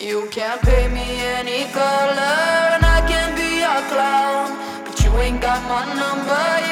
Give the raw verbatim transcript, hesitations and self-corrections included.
You can't pay me any color, and I can be a clown, but you ain't got my number.